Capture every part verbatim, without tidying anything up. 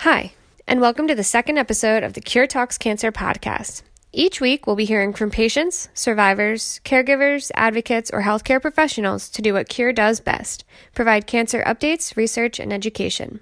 Hi, and welcome to the second episode of the Cure Talks Cancer podcast. Each week, we'll be hearing from patients, survivors, caregivers, advocates, or healthcare professionals to do what Cure does best, provide cancer updates, research, and education.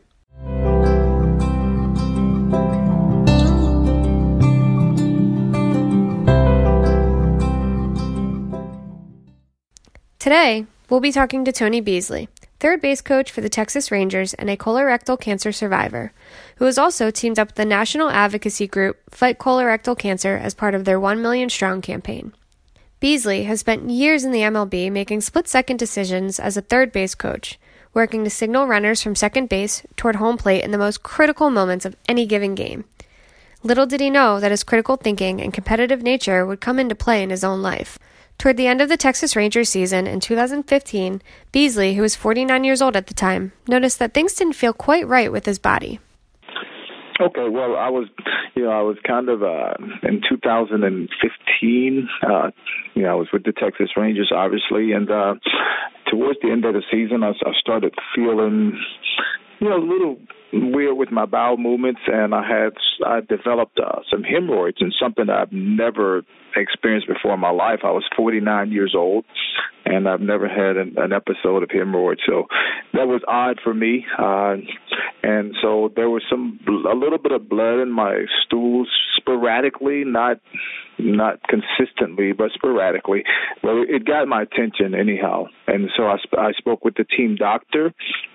Today, we'll be talking to Tony Beasley, third base coach for the Texas Rangers and a colorectal cancer survivor, who has also teamed up with the national advocacy group Fight Colorectal Cancer as part of their one million strong campaign. Beasley has spent years in the M L B making split-second decisions as a third base coach, working to signal runners from second base toward home plate in the most critical moments of any given game. Little did he know that his critical thinking and competitive nature would come into play in his own life. Toward the end of the Texas Rangers season in two thousand fifteen, Beasley, who was forty-nine years old at the time, noticed that things didn't feel quite right with his body. Okay, well, I was, you know, I was kind of, uh, in two thousand fifteen, uh, you know, I was with the Texas Rangers, obviously, and uh, towards the end of the season, I, I started feeling, you know, a little weird with my bowel movements, and I had I developed uh, some hemorrhoids, and something that I've never experienced before in my life. I was forty-nine years old, and I've never had an, an episode of hemorrhoids, so that was odd for me. Uh, and so there was some a little bit of blood in my stools sporadically, not not consistently, but sporadically. Well, it got my attention anyhow, and so I, sp- I spoke with the team doctor.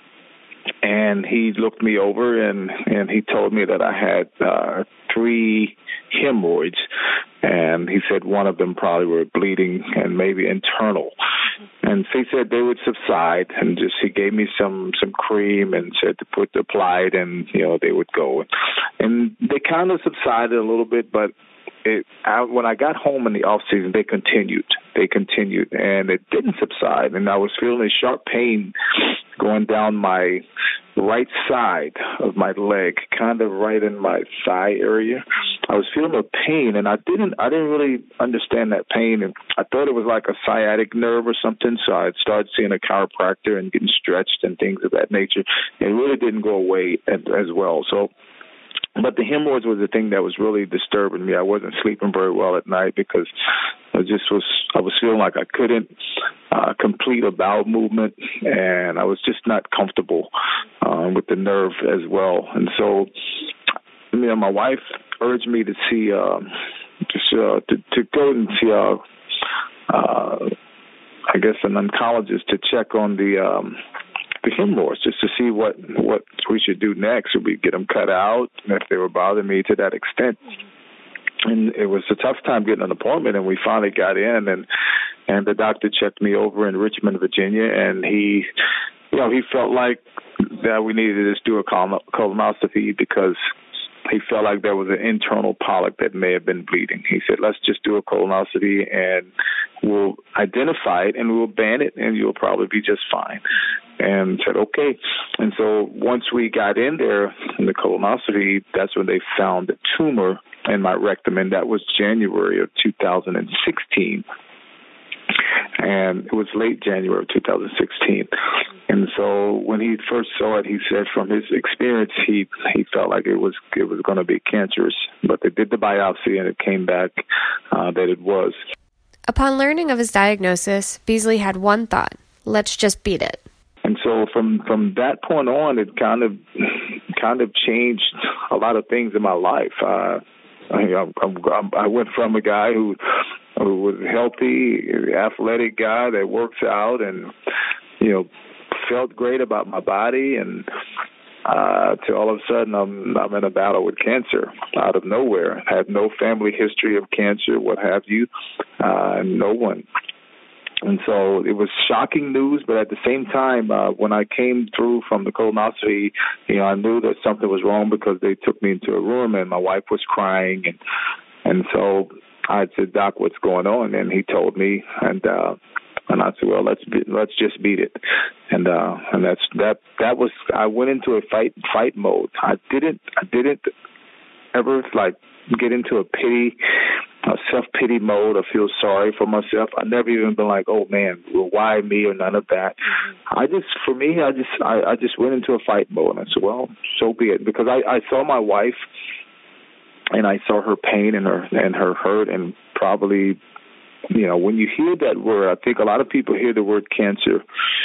And he looked me over, and, and he told me that I had uh, three hemorrhoids, and he said one of them probably were bleeding and maybe internal. And so he said they would subside, and just he gave me some, some cream and said to put apply it, and you know they would go. And they kind of subsided a little bit, but It, I, when I got home in the off season, they continued. They continued, and it didn't subside. And I was feeling a sharp pain going down my right side of my leg, kind of right in my thigh area. I was feeling a pain, and I didn't. I didn't really understand that pain, and I thought it was like a sciatic nerve or something. So I started seeing a chiropractor and getting stretched and things of that nature. It really didn't go away as, as well. So. But the hemorrhoids was the thing that was really disturbing me. I wasn't sleeping very well at night because I just was I was feeling like I couldn't uh, complete a bowel movement, and I was just not comfortable um, with the nerve as well. And so, you know, my wife urged me to see uh, just uh, to, to go and see uh, uh, I guess an oncologist to check on the. Um, the hemorrhoids, just to see what, what we should do next. Should we get them cut out if they were bothering me to that extent? And it was a tough time getting an appointment, and we finally got in, and and the doctor checked me over in Richmond, Virginia, and he, you know, he felt like that we needed to just do a colon- colonoscopy because he felt like there was an internal polyp that may have been bleeding. He said, let's just do a colonoscopy and we'll identify it and we'll ban it and you'll probably be just fine. And said, okay. And so once we got in there in the colonoscopy, that's when they found the tumor in my rectum, and that was January of two thousand sixteen. And it was late January of two thousand sixteen. And so when he first saw it, he said from his experience, he he felt like it was it was going to be cancerous. But they did the biopsy, and it came back uh, that it was. Upon learning of his diagnosis, Beasley had one thought: let's just beat it. And so from, from that point on, it kind of kind of changed a lot of things in my life. Uh, I, I, I went from a guy who who was healthy, athletic guy that works out, and you know felt great about my body, and uh, to all of a sudden I'm I'm in a battle with cancer out of nowhere. I had no family history of cancer, what have you, uh, no one. And so it was shocking news, but at the same time, uh, when I came through from the colonoscopy, you know, I knew that something was wrong because they took me into a room and my wife was crying, and and so I said, Doc, what's going on? And he told me, and uh, and I said, well, let's be, let's just beat it, and uh, and that's that that was I went into a fight fight mode. I didn't I didn't ever like get into a pity uh, self-pity mode or feel sorry for myself. I never even been like, oh man, well, why me, or none of that. I just, for me, I just, I, I just went into a fight mode, and I said, well, so be it, because I, I saw my wife, and I saw her pain and her and her hurt, and probably, you know, when you hear that word, I think a lot of people hear the word cancer,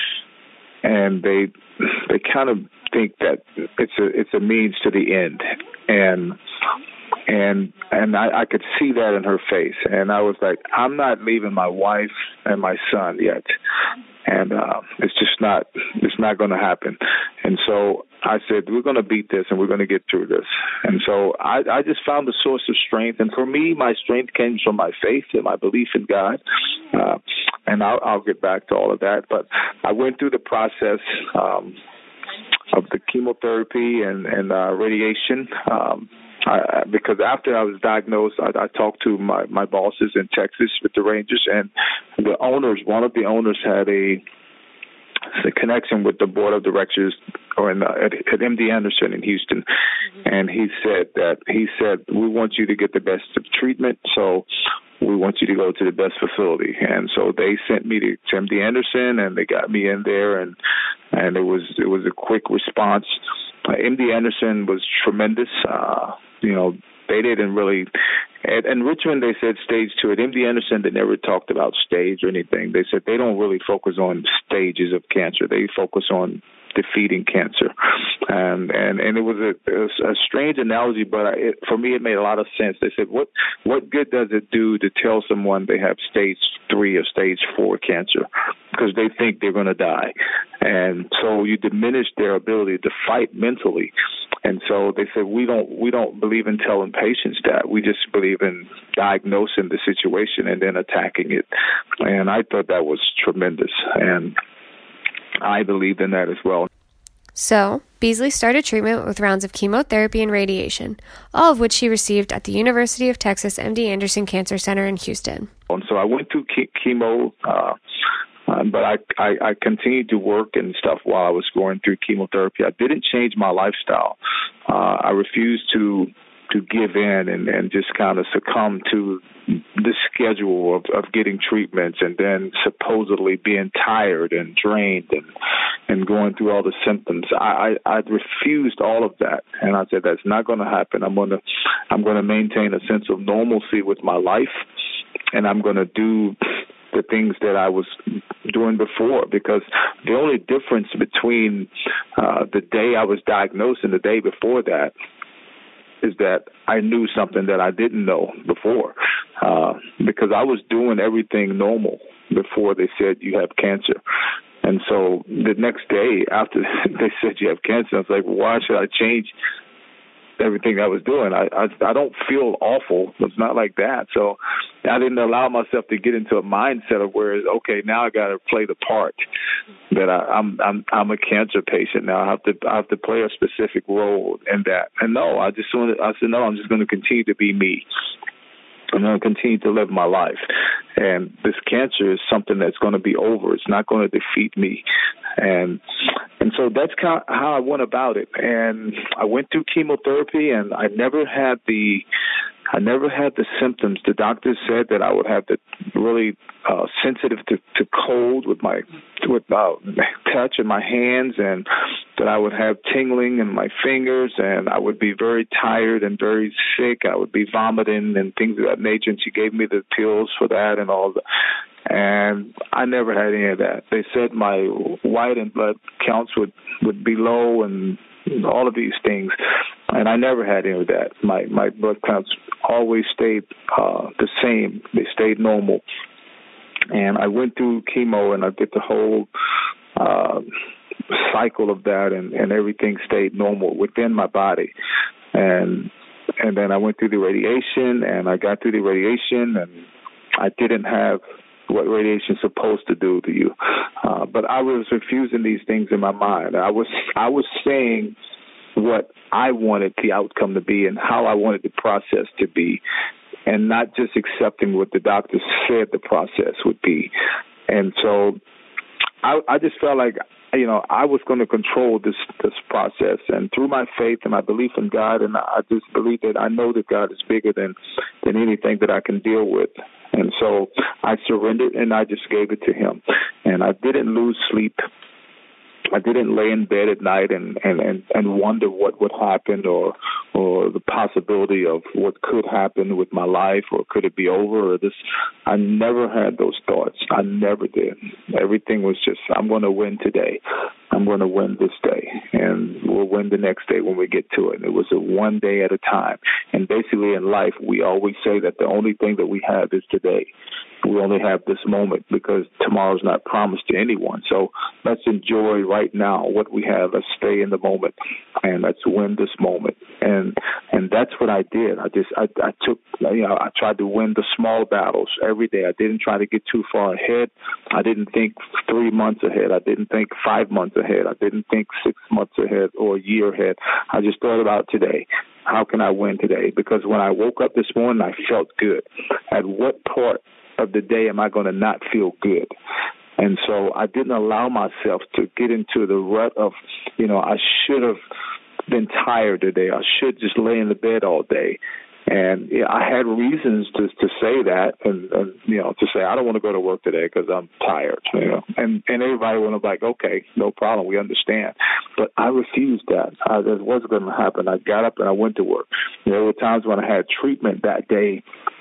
and they they kind of think that it's a it's a means to the end, and and and I, I could see that in her face, and I was like, I'm not leaving my wife and my son yet, and uh, it's just not it's not going to happen. And so I said, we're going to beat this, and we're going to get through this. And so I, I just found a source of strength, and for me, my strength came from my faith and my belief in God. Uh, and I'll, I'll get back to all of that, but I went through the process um, of the chemotherapy and, and uh, radiation. Um, I, because after I was diagnosed, I, I talked to my, my bosses in Texas with the Rangers, and the owners, one of the owners had a, a connection with the board of directors or in the, at, at M D Anderson in Houston. Mm-hmm. And he said that, he said, we want you to get the best of treatment, so we want you to go to the best facility. And so they sent me to, to M D Anderson, and they got me in there, and and it was it was a quick response. Uh, M D Anderson was tremendous. Uh, you know, they didn't really. At, in Richmond, they said stage two. At M D Anderson, they never talked about stage or anything. They said they don't really focus on stages of cancer. They focus on defeating cancer. Um, and, and it was a, it was a strange analogy, but it, for me, it made a lot of sense. They said, what, what good does it do to tell someone they have stage three or stage four cancer? Because they think they're going to die. And so you diminish their ability to fight mentally. And so they said, we don't we don't believe in telling patients that. We just believe in diagnosing the situation and then attacking it. And I thought that was tremendous. And I believed in that as well. So, Beasley started treatment with rounds of chemotherapy and radiation, all of which she received at the University of Texas M D Anderson Cancer Center in Houston. And so I went through chemo, uh, um, but I, I, I continued to work and stuff while I was going through chemotherapy. I didn't change my lifestyle. Uh, I refused to to give in and, and just kind of succumb to the schedule of, of getting treatments and then supposedly being tired and drained and, and going through all the symptoms. I, I, I refused all of that. And I said, that's not going to happen. I'm going to, I'm going to maintain a sense of normalcy with my life, and I'm going to do the things that I was doing before, because the only difference between uh, the day I was diagnosed and the day before that is that I knew something that I didn't know before, uh, because I was doing everything normal before they said you have cancer. And so the next day after they said you have cancer, I was like, why should I change everything I was doing? I, I I don't feel awful. It's not like that. So I didn't allow myself to get into a mindset of where, okay, now I got to play the part that I, I'm I'm I'm a cancer patient now. I have to I have to play a specific role in that. And no, I just wanted, I said no. I'm just going to continue to be me. I'm going to continue to live my life. And this cancer is something that's going to be over. It's not going to defeat me. And and so that's kind of how I went about it. And I went through chemotherapy, and I never had the I never had the symptoms. The doctors said that I would have the really uh, sensitive to, to cold with my with uh, touch in my hands, and that I would have tingling in my fingers, and I would be very tired and very sick. I would be vomiting and things of that nature. And she gave me the pills for that and all that. And I never had any of that. They said my white and blood counts would, would be low and all of these things. And I never had any of that. My my blood counts always stayed uh, the same. They stayed normal. And I went through chemo, and I did the whole uh, cycle of that, and, and everything stayed normal within my body. And and then I went through the radiation, and I got through the radiation, and I didn't have what radiation is supposed to do to you. Uh, but I was refusing these things in my mind. I was I was saying what I wanted the outcome to be and how I wanted the process to be, and not just accepting what the doctors said the process would be. And so I, I just felt like you know, I was going to control this this process. And through my faith and my belief in God, and I just believe that I know that God is bigger than, than anything that I can deal with. And so I surrendered and I just gave it to him. And I didn't lose sleep. I didn't lay in bed at night and, and, and, and wonder what would happen or or the possibility of what could happen with my life, or could it be over, or this. I never had those thoughts. I never did. Everything was just, I'm going to win today. I'm going to win this day, and we'll win the next day when we get to it. And it was a one day at a time. And basically in life, we always say that the only thing that we have is today. We only have this moment because tomorrow's not promised to anyone. So let's enjoy right now what we have. Let's stay in the moment, and let's win this moment. And and that's what I did. I just I, I took you know I tried to win the small battles every day. I didn't try to get too far ahead. I didn't think three months ahead. I didn't think five months ahead. I didn't think six months ahead or a year ahead. I just thought about today. How can I win today? Because when I woke up this morning, I felt good. At what part of the day am I going to not feel good? And so I didn't allow myself to get into the rut of, you know, I should have been tired today. I should just lay in the bed all day. And yeah, I had reasons to to say that, and, and you know, to say I don't want to go to work today because I'm tired. You know, and and everybody would have like, okay, no problem, we understand. But I refused that. I, that wasn't going to happen. I got up and I went to work. There were times when I had treatment that day.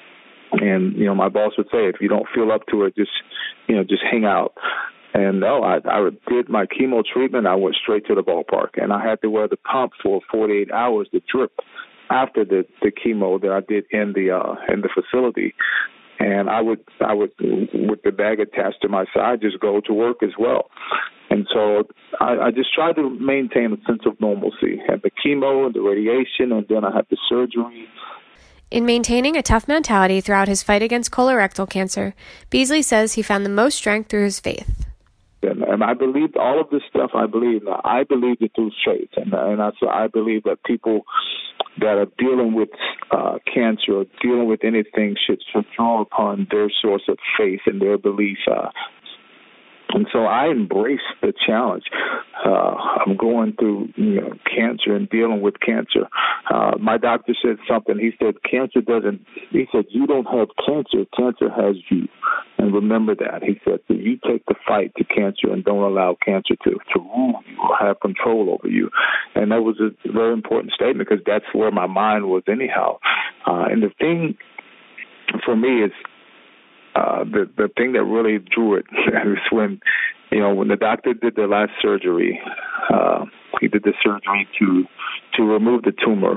And, you know, my boss would say, if you don't feel up to it, just, you know, just hang out. And no, I, I did my chemo treatment. I went straight to the ballpark, and I had to wear the pump for forty-eight hours, the drip, after the, the chemo that I did in the uh, in the facility. And I would, I would, with the bag attached to my side, just go to work as well. And so I, I just tried to maintain a sense of normalcy. Had the chemo and the radiation, and then I had the surgery. In maintaining a tough mentality throughout his fight against colorectal cancer, Beasley says he found the most strength through his faith. And, and I believed all of this stuff. I believe now. I believed it through faith, and and I, so I believe that people that are dealing with uh, cancer or dealing with anything should, should draw upon their source of faith and their belief. Uh, And so I embrace the challenge. Uh, I'm going through you know, cancer and dealing with cancer. Uh, my doctor said something. He said, cancer doesn't, he said, you don't have cancer. Cancer has you. And remember that. He said, so you take the fight to cancer and don't allow cancer to, to rule you or have control over you. And that was a very important statement because that's where my mind was anyhow. Uh, and the thing for me is, Uh, the the thing that really drew it is when, you know, when the doctor did the last surgery, uh, he did the surgery to to remove the tumor,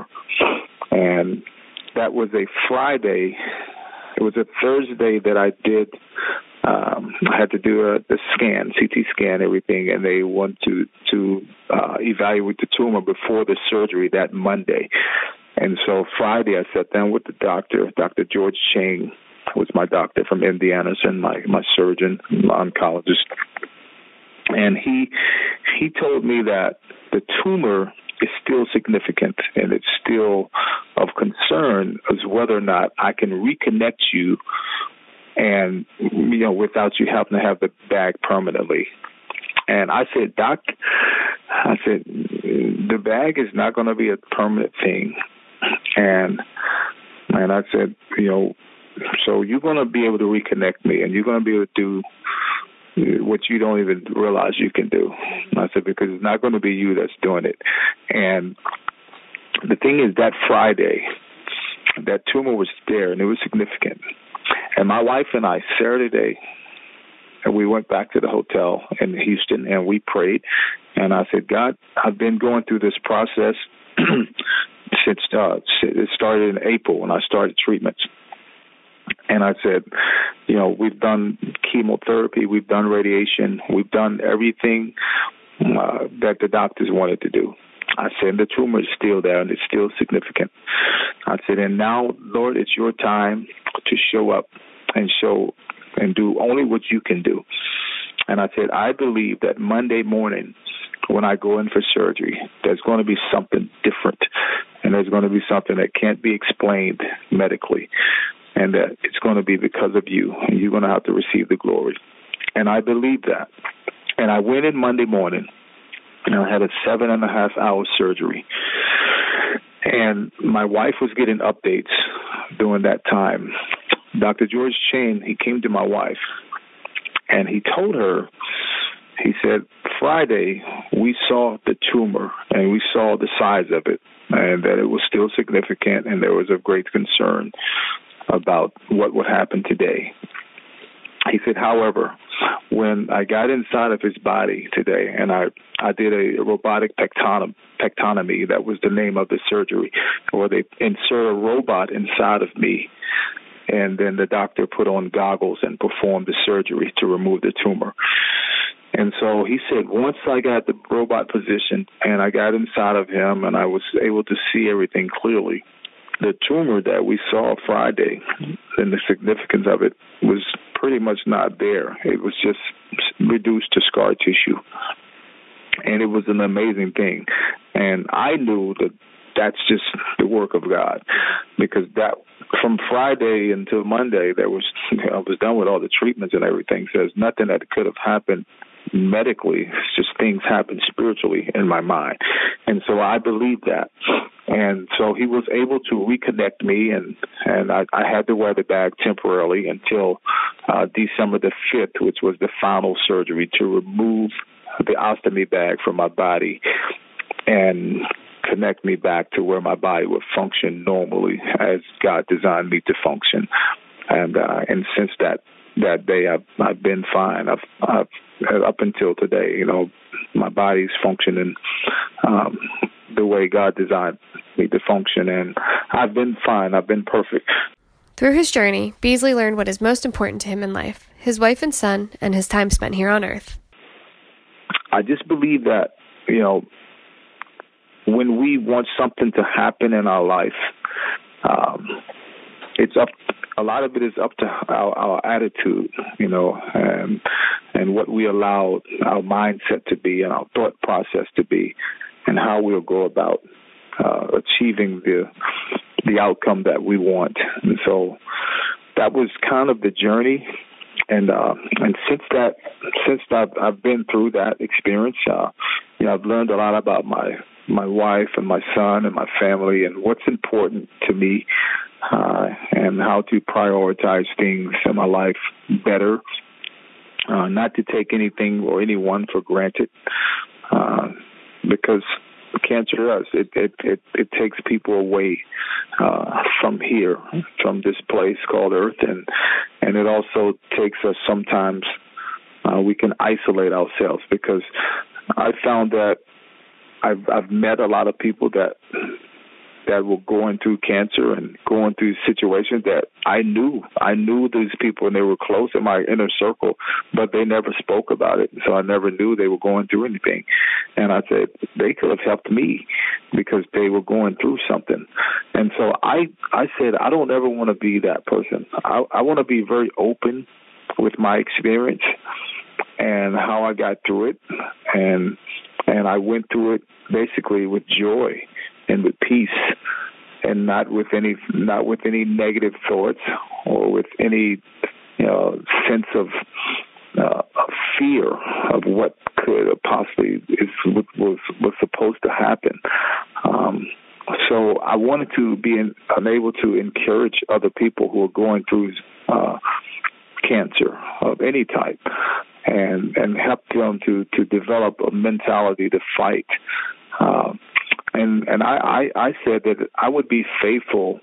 and that was a Friday. It was a Thursday that I did. Um, I had to do a, the scan, C T scan, everything, and they want to to uh, evaluate the tumor before the surgery that Monday. And so Friday, I sat down with the doctor, Doctor George Chang. Was my doctor from Indiana and my, my surgeon, my oncologist. And he he told me that the tumor is still significant and it's still of concern as whether or not I can reconnect you and, you know, without you having to have the bag permanently. And I said, Doc, I said, the bag is not going to be a permanent thing. And and I said, you know, so you're going to be able to reconnect me, and you're going to be able to do what you don't even realize you can do. And I said, because it's not going to be you that's doing it. And the thing is, that Friday, that tumor was there, and it was significant. And my wife and I, Saturday, and we went back to the hotel in Houston, and we prayed. And I said, God, I've been going through this process since uh, it started in April when I started treatments. And I said, you know, we've done chemotherapy, we've done radiation, we've done everything uh, that the doctors wanted to do. I said, the tumor is still there and it's still significant. I said, and now, Lord, it's your time to show up and show and do only what you can do. And I said, I believe that Monday morning when I go in for surgery, there's going to be something different, and there's going to be something that can't be explained medically. And that it's going to be because of you, and you're going to have to receive the glory. And I believe that. And I went in Monday morning, and I had a seven and a half hour surgery. And my wife was getting updates during that time. Doctor George Chain, he came to my wife, and he told her, he said, Friday, we saw the tumor, and we saw the size of it, and that it was still significant, and there was a great concern about what would happen today. He said, however, when I got inside of his body today, and I, I did a robotic pectonom, pectonomy, that was the name of the surgery, where they insert a robot inside of me, and then the doctor put on goggles and performed the surgery to remove the tumor. And so he said, once I got the robot positioned and I got inside of him and I was able to see everything clearly, the tumor that we saw Friday and the significance of it was pretty much not there. It was just reduced to scar tissue. And it was an amazing thing. And I knew that that's just the work of God, because that from Friday until Monday, there was you know, I was done with all the treatments and everything. So there's nothing that could have happened medically. It's just things happened spiritually in my mind. And so I believe that. And so he was able to reconnect me, and, and I, I had to wear the bag temporarily until uh, December the fifth, which was the final surgery to remove the ostomy bag from my body and connect me back to where my body would function normally as God designed me to function. And uh, and since that that day, I've I've been fine. I've, I've up until today, you know, my body's functioning um, the way God designed me to function, and I've been fine. I've been perfect. Through his journey, Beasley learned what is most important to him in life: his wife and son, and his time spent here on Earth. I just believe that, you know, when we want something to happen in our life, um, it's up. A lot of it is up to our, our attitude, you know, and and what we allow our mindset to be and our thought process to be, and how we'll go about uh, achieving the the outcome that we want. And so that was kind of the journey. And uh, and since that, since I've, I've been through that experience, uh, you know, I've learned a lot about my my wife and my son and my family and what's important to me, uh, and how to prioritize things in my life better, uh, not to take anything or anyone for granted, uh, because cancer does. It, it, it, it takes people away uh, from here, from this place called Earth, and, and it also takes us sometimes, uh, we can isolate ourselves, because I found that I've, I've met a lot of people that that were going through cancer and going through situations that I knew. I knew these people, and they were close in my inner circle, but they never spoke about it. So I never knew they were going through anything. And I said, they could have helped me because they were going through something. And so I, I said, I don't ever want to be that person. I, I want to be very open with my experience and how I got through it. And And I went through it basically with joy and with peace, and not with any not with any negative thoughts or with any you know sense of, uh, of fear of what could possibly is was was supposed to happen. Um, so I wanted to be in, unable to encourage other people who are going through uh, cancer of any type, and and help them to, to develop a mentality to fight. Um, and and I, I, I said that I would be faithful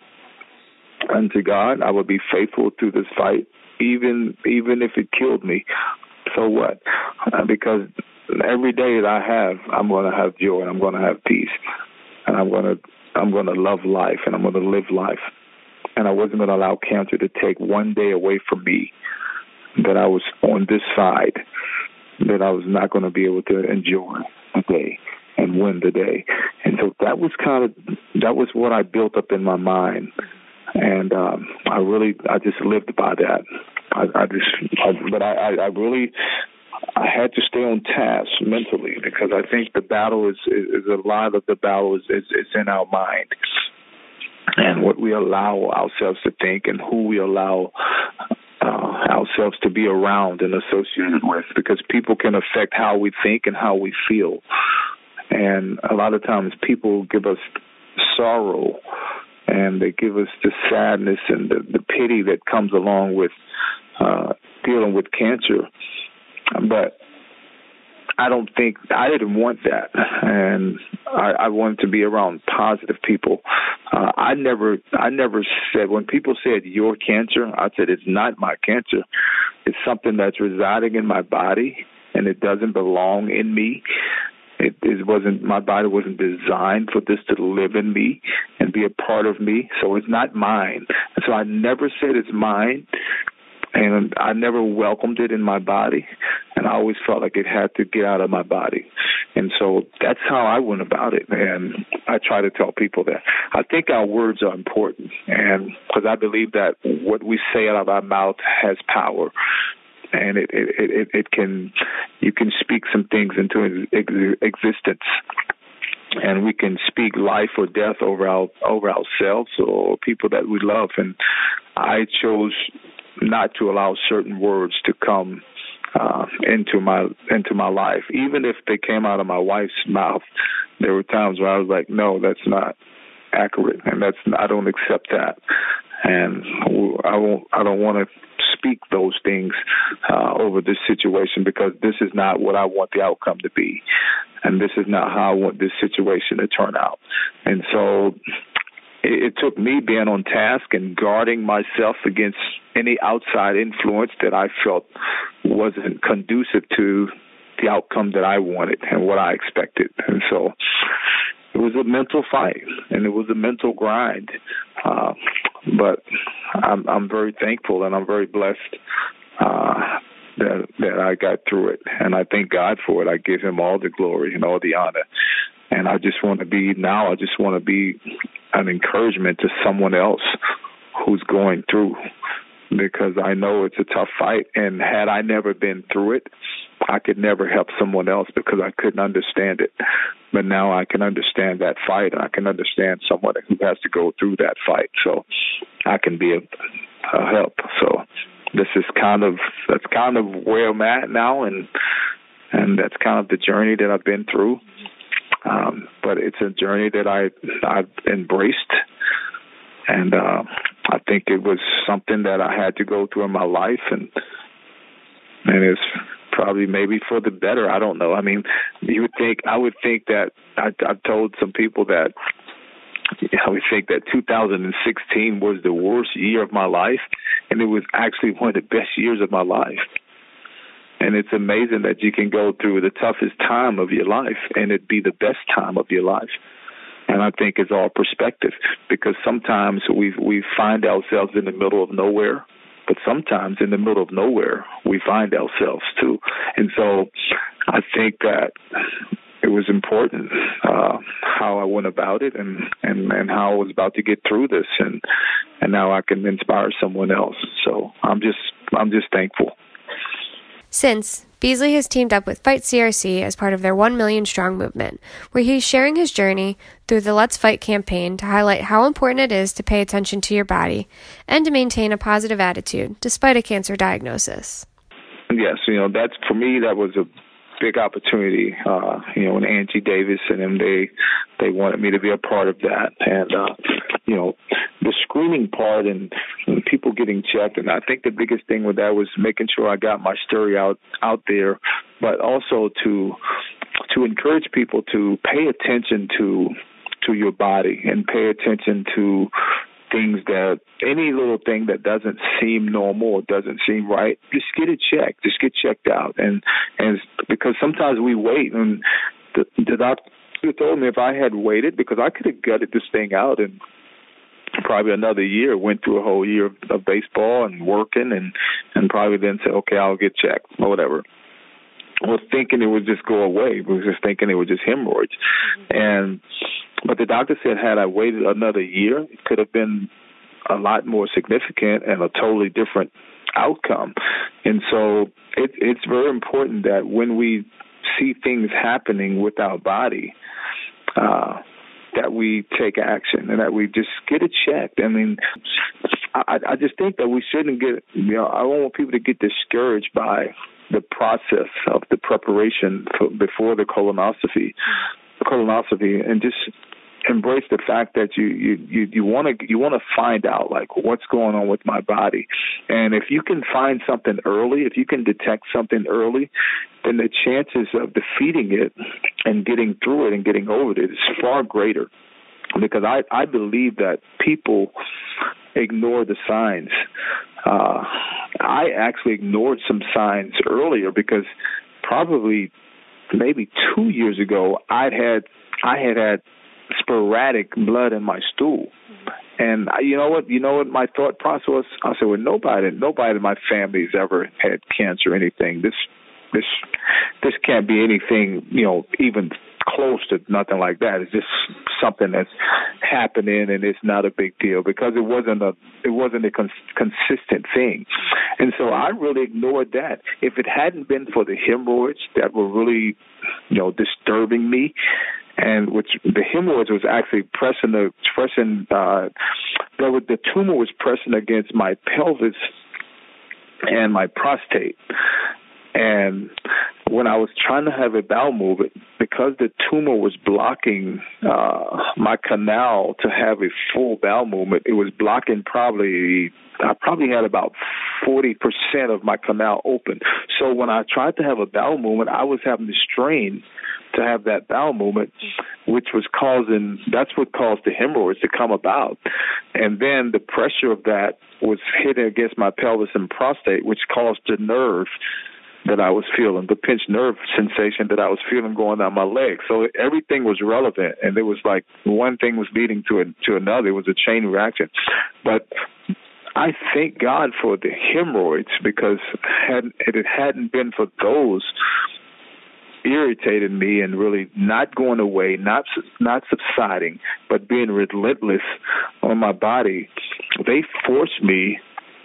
unto God. I would be faithful to this fight, even even if it killed me. So what? Uh, because every day that I have, I'm going to have joy, and I'm going to have peace, and I'm going to I'm going to love life, and I'm going to live life. And I wasn't going to allow cancer to take one day away from me that I was on this side, that I was not going to be able to enjoy the day and win the day. And so that was kind of, that was what I built up in my mind. And um, I really, I just lived by that. I, I just, I, but I, I, I really, I had to stay on task mentally, because I think the battle is, is, is a lot of the battle is, is, is in our mind. And what we allow ourselves to think, and who we allow uh, ourselves to be around and associated with, because people can affect how we think and how we feel. And a lot of times people give us sorrow, and they give us the sadness and the, the pity that comes along with uh, dealing with cancer. But I don't think, I didn't want that, and I, I wanted to be around positive people. Uh, I never, I never said, when people said your cancer, I said it's not my cancer. It's something that's residing in my body, and it doesn't belong in me. It, it wasn't, my body wasn't designed for this to live in me and be a part of me, so it's not mine. And so I never said it's mine. And I never welcomed it in my body, and I always felt like it had to get out of my body. And so that's how I went about it, and I try to tell people that. I think our words are important, and because I believe that what we say out of our mouth has power, and it it, it, it can, you can speak some things into ex- existence. And we can speak life or death over our over ourselves or people that we love. And I chose not to allow certain words to come uh, into my into my life, even if they came out of my wife's mouth. There were times where I was like, "No, that's not accurate, and that's I don't accept that." And I won't. I don't want to speak those things uh, over this situation, because this is not what I want the outcome to be, and this is not how I want this situation to turn out. And so it, it took me being on task and guarding myself against any outside influence that I felt wasn't conducive to the outcome that I wanted and what I expected. And so it was a mental fight, and it was a mental grind. Uh, but I'm, I'm very thankful, and I'm very blessed uh, that that I got through it. And I thank God for it. I give him all the glory and all the honor. And I just want to be, now I just want to be an encouragement to someone else who's going through, because I know it's a tough fight. And had I never been through it, I could never help someone else because I couldn't understand it. But now I can understand that fight, and I can understand someone who has to go through that fight. So I can be a, a help. So this is kind of, that's kind of where I'm at now, and and that's kind of the journey that I've been through. Um, but it's a journey that I, I've embraced, and uh, I think it was something that I had to go through in my life, and and it's probably maybe for the better. I don't know. I mean, you would think, I would think that, I, I've told some people that I would think that two thousand sixteen was the worst year of my life, and it was actually one of the best years of my life. And it's amazing that you can go through the toughest time of your life and it be the best time of your life. And I think it's all perspective, because sometimes we we find ourselves in the middle of nowhere, but sometimes in the middle of nowhere we find ourselves too. And so I think that it was important uh, how I went about it, and, and, and how I was about to get through this, and and now I can inspire someone else. So I'm just I'm just thankful. Since, Beasley has teamed up with Fight C R C as part of their one million Strong movement, where he's sharing his journey through the Let's Fight campaign to highlight how important it is to pay attention to your body and to maintain a positive attitude despite a cancer diagnosis. Yes, you know, that's, for me, that was a big opportunity. Uh, you know, and Angie Davis and them, they they wanted me to be a part of that. And, uh, you know, the screening part and, and people getting checked, and I think the biggest thing with that was making sure I got my story out, out there, but also to to encourage people to pay attention to to your body and pay attention to things that, any little thing that doesn't seem normal or doesn't seem right, just get it checked. Just get checked out. And and because sometimes we wait, and the, the doctor told me if I had waited, because I could have gutted this thing out and probably another year, went through a whole year of, of baseball and working, and, and probably then said, okay, I'll get checked or whatever. I was thinking it would just go away. I was just thinking it was just hemorrhoids. Mm-hmm. And but the doctor said had I waited another year, it could have been a lot more significant and a totally different outcome. And so it, it's very important that when we see things happening with our body, uh, that we take action and that we just get it checked. I mean, I, I just think that we shouldn't get, you know, I don't want people to get discouraged by the process of the preparation for, before the colonoscopy, the colonoscopy, and just embrace the fact that you you you you want to you want to find out like what's going on with my body, and if you can find something early, if you can detect something early, then the chances of defeating it and getting through it and getting over it is far greater. Because I I believe that people ignore the signs. Uh, I actually ignored some signs earlier because probably maybe two years ago I'd had I had had sporadic blood in my stool, and I, you know what? You know what my thought process was? I said, well, nobody, nobody in my family's ever had cancer or anything. This, this, this can't be anything, you know, even close to nothing like that. It's just something that's happening, and it's not a big deal because it wasn't a, it wasn't a cons- consistent thing, and so I really ignored that. If it hadn't been for the hemorrhoids that were really, you know, disturbing me. And which the hemorrhoids was actually pressing the pressing. Uh, there was, the tumor was pressing against my pelvis and my prostate. And when I was trying to have a bowel movement, because the tumor was blocking uh, my canal to have a full bowel movement, it was blocking probably. I probably had about forty percent of my canal open. So when I tried to have a bowel movement, I was having to strain to have that bowel movement, which was causing, that's what caused the hemorrhoids to come about. And then the pressure of that was hitting against my pelvis and prostate, which caused the nerve that I was feeling, the pinched nerve sensation that I was feeling going down my leg. So everything was relevant, and it was like one thing was leading to a, to another. It was a chain reaction. But I thank God for the hemorrhoids, because had, if it hadn't been for those irritated me and really not going away, not not subsiding, but being relentless on my body, they forced me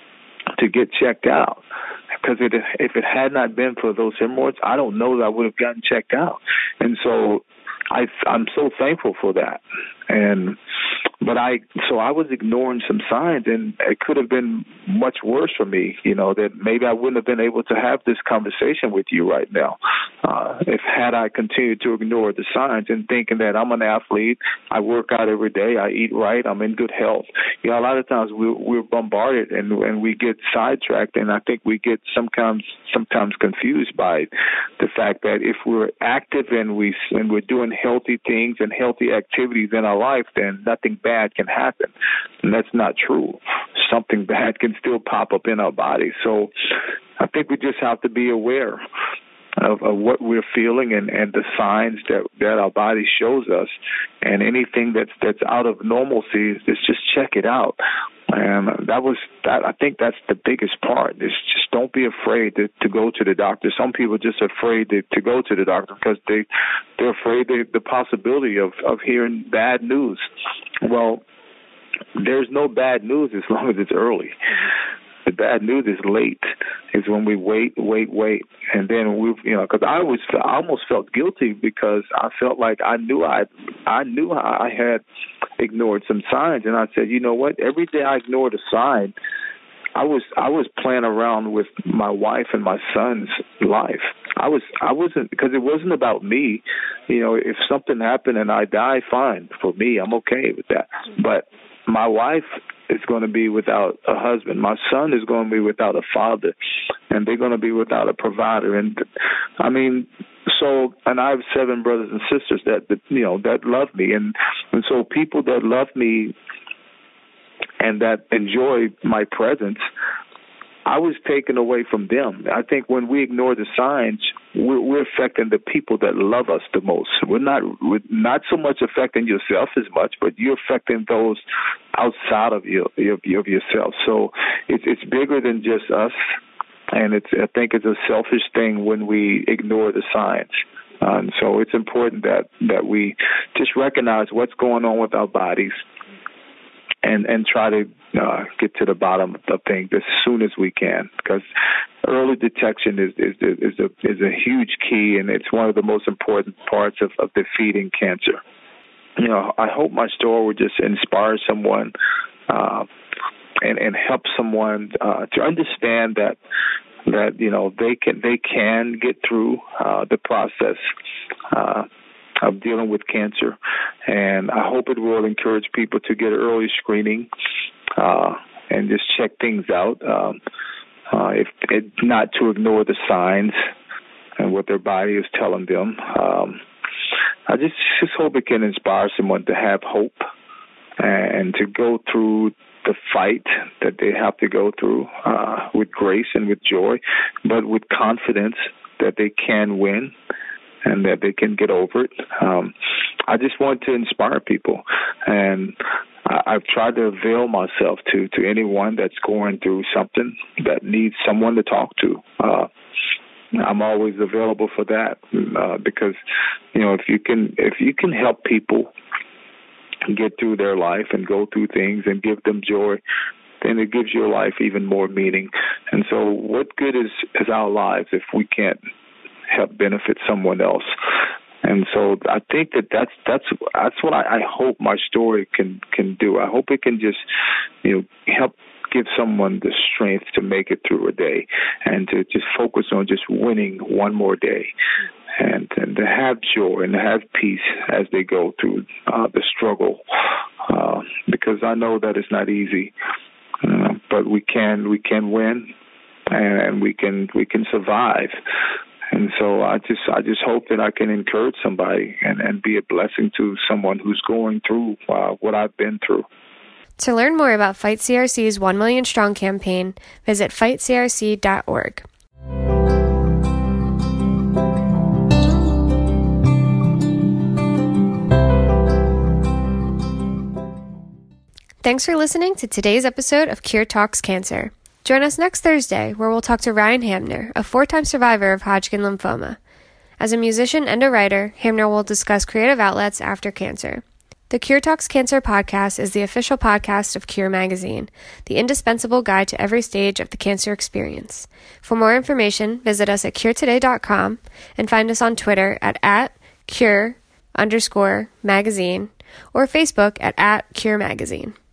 to get checked out. Because it, if it had not been for those hemorrhoids, I don't know that I would have gotten checked out. And so I, I'm so thankful for that. And but I so I was ignoring some signs, and it could have been much worse for me, you know, that maybe I wouldn't have been able to have this conversation with you right now uh, if had I continued to ignore the signs and thinking that I'm an athlete, I work out every day, I eat right, I'm in good health. You know, a lot of times we, we're bombarded and, and we get sidetracked, and I think we get sometimes sometimes confused by the fact that if we're active and, we, and we're doing healthy things and healthy activities in our life, then nothing bad can happen. And that's not true. Something bad can still pop up in our body. So I think we just have to be aware of, of what we're feeling and, and the signs that, that our body shows us. And anything that's that's out of normalcy, is just check it out. And that was that. I think that's the biggest part. Is just don't be afraid to, to go to the doctor. Some people are just afraid to, to go to the doctor because they they're afraid of the possibility of, of hearing bad news. Well, there's no bad news as long as it's early. The bad news is late. Is when we wait, wait, wait, and then we, you know, because I was, I almost felt guilty because I felt like I knew I, I knew I had ignored some signs, and I said, you know what? Every day I ignored a sign, I was, I was playing around with my wife and my son's life. I was, I wasn't, because it wasn't about me. You know, if something happened and I die, fine. For me, I'm okay with that. But my wife is going to be without a husband. My son is going to be without a father, and they're going to be without a provider. And I mean, so, and I have seven brothers and sisters that, that you know, that love me. And, and so people that love me and that enjoy my presence, I was taken away from them. I think when we ignore the signs, we're, we're affecting the people that love us the most. We're not we're not so much affecting yourself as much, but you're affecting those outside of you, of, of yourself. So it's it's bigger than just us, and it's I think it's a selfish thing when we ignore the signs. Um, so it's important that, that we just recognize what's going on with our bodies, and and try to uh, get to the bottom of things as soon as we can, because early detection is is is a is a huge key, and it's one of the most important parts of, of defeating cancer. You know, I hope my story would just inspire someone uh, and, and help someone uh, to understand that that you know they can they can get through uh, the process uh, of dealing with cancer, and I hope it will encourage people to get early screening uh, and just check things out. Um, uh, if it, not to ignore the signs and what their body is telling them. Um, I just just hope it can inspire someone to have hope and to go through the fight that they have to go through uh, with grace and with joy, but with confidence that they can win and that they can get over it. Um, I just want to inspire people, and I, I've tried to avail myself to, to anyone that's going through something that needs someone to talk to. Uh, I'm always available for that uh, because, you know, if you can if you can help people get through their life and go through things and give them joy, then it gives your life even more meaning. And so what good is, is our lives if we can't help benefit someone else? And so I think that that's that's that's what I, I hope my story can can do. I hope it can just, you know, help give someone the strength to make it through a day and to just focus on just winning one more day and, and to have joy and to have peace as they go through uh, the struggle, uh, because I know that it's not easy, uh, but we can we can win and we can we can survive. And so I just I just hope that I can encourage somebody and, and be a blessing to someone who's going through uh, what I've been through. To learn more about Fight C R C's one million Strong campaign, visit fight c r c dot org. Thanks for listening to today's episode of Cure Talks Cancer. Join us next Thursday, where we'll talk to Ryan Hamner, a four-time survivor of Hodgkin lymphoma. As a musician and a writer, Hamner will discuss creative outlets after cancer. The Cure Talks Cancer podcast is the official podcast of Cure Magazine, the indispensable guide to every stage of the cancer experience. For more information, visit us at cure today dot com and find us on Twitter at, at cure underscore magazine or Facebook at, at cure magazine.